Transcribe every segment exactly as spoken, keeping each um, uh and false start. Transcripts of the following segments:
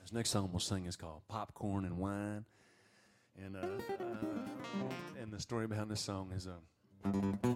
This next song we'll sing is called Popcorn and Wine. And uh, uh, and the story behind this song is uh,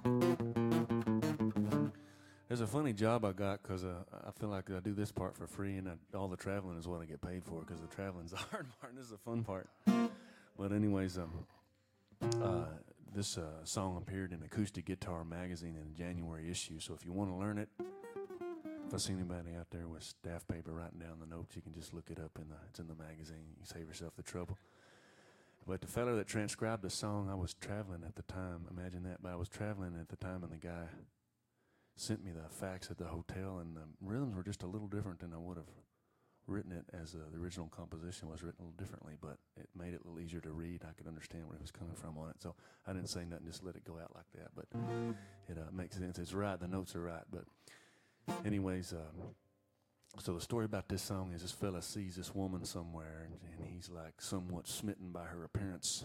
there's a funny job I got because uh, I feel like I do this part for free, and I, all the traveling is what I get paid for because the traveling's the hard part. This is the fun part. But anyways, um, uh, this uh, song appeared in Acoustic Guitar Magazine in a January issue. So if you want to learn it, if I see anybody out there with staff paper writing down the notes, you can just look it up in the it's in the magazine. You can save yourself the trouble. But the fellow that transcribed the song, I was traveling at the time. Imagine that. But I was traveling at the time, and the guy sent me the facts at the hotel, and the rhythms were just a little different than I would have written it as uh, the original composition was written a little differently, but it made it a little easier to read. I could understand where he was coming from on it. So I didn't say nothing, just let it go out like that. But it uh, makes sense. It's right. The notes are right. But anyways, um, so the story about this song is this fella sees this woman somewhere, and, and he's like somewhat smitten by her appearance.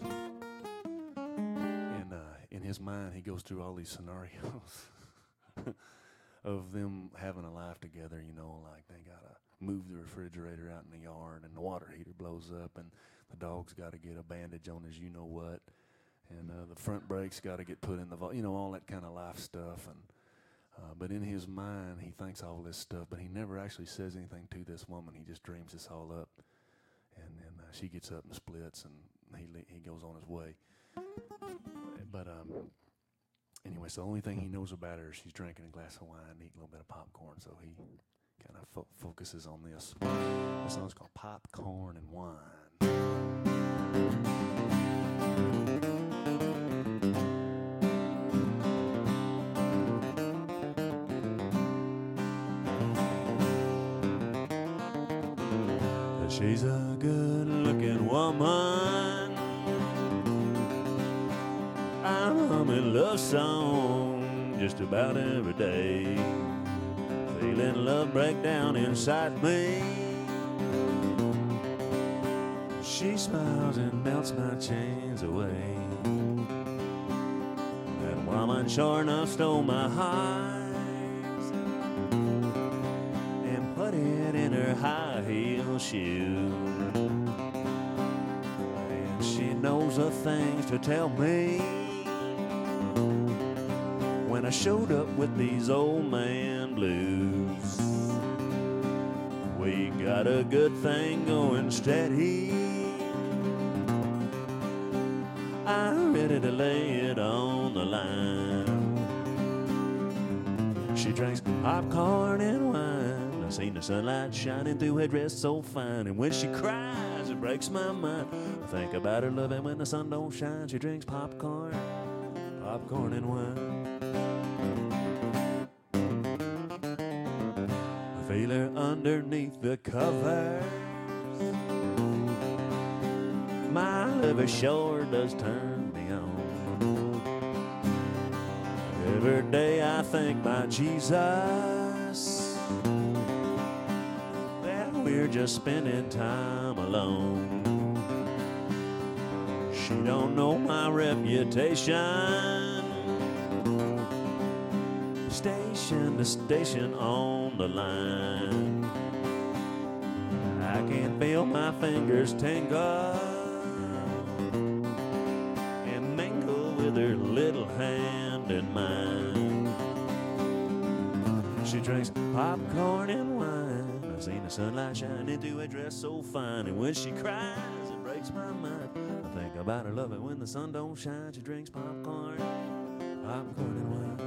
And uh, in his mind, he goes through all these scenarios of them having a life together, you know, like they got to move the refrigerator out in the yard, and the water heater blows up, and the dog's got to get a bandage on his you-know-what, and uh, the front brakes got to get put in the, vo- you know, all that kind of life stuff. And Uh, but in his mind, he thinks all this stuff, but he never actually says anything to this woman. He just dreams this all up. And then uh, she gets up and splits, and he le- he goes on his way. But um, anyway, so the only thing he knows about her is she's drinking a glass of wine and eating a little bit of popcorn, so he kind of fo- focuses on this. This song's called Popcorn and Wine. She's a good-looking woman. I'm humming love song just about every day. Feeling love break down inside me. She smiles and melts my chains away. That woman sure enough stole my heart and put it in her high heel shoe. And she knows the things to tell me when I showed up with these old man blues. We got a good thing going steady. I'm ready to lay it on the line. She drinks popcorn and wine. I seen the sunlight shining through her dress so fine. And when she cries, it breaks my mind. I think about her loving when the sun don't shine. She drinks popcorn, popcorn and wine. I feel her underneath the covers. My lover sure does turn me on. Every day I thank my Jesus that we're just spending time alone. She don't know my reputation. Station to station on the line, I can feel my fingers tingle and mingle with her little hand in mine. She drinks popcorn and wine. I've seen the sunlight shining through a dress so fine. And when she cries, it breaks my mind. I think about her loving when the sun don't shine. She drinks popcorn, popcorn and wine.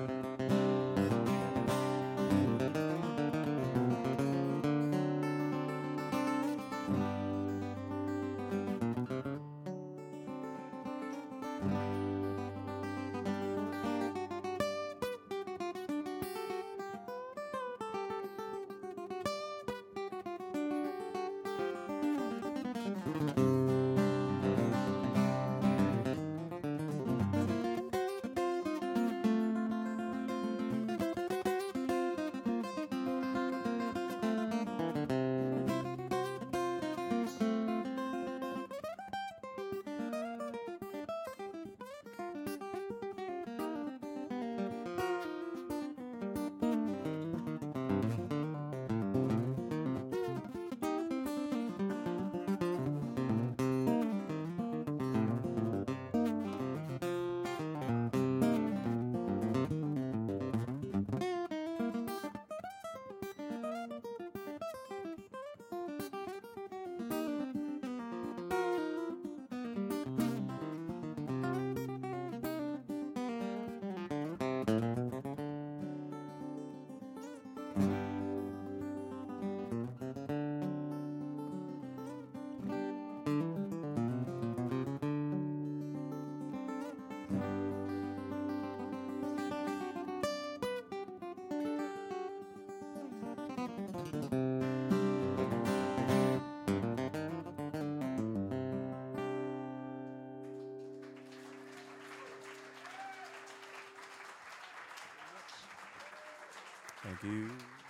Thank you.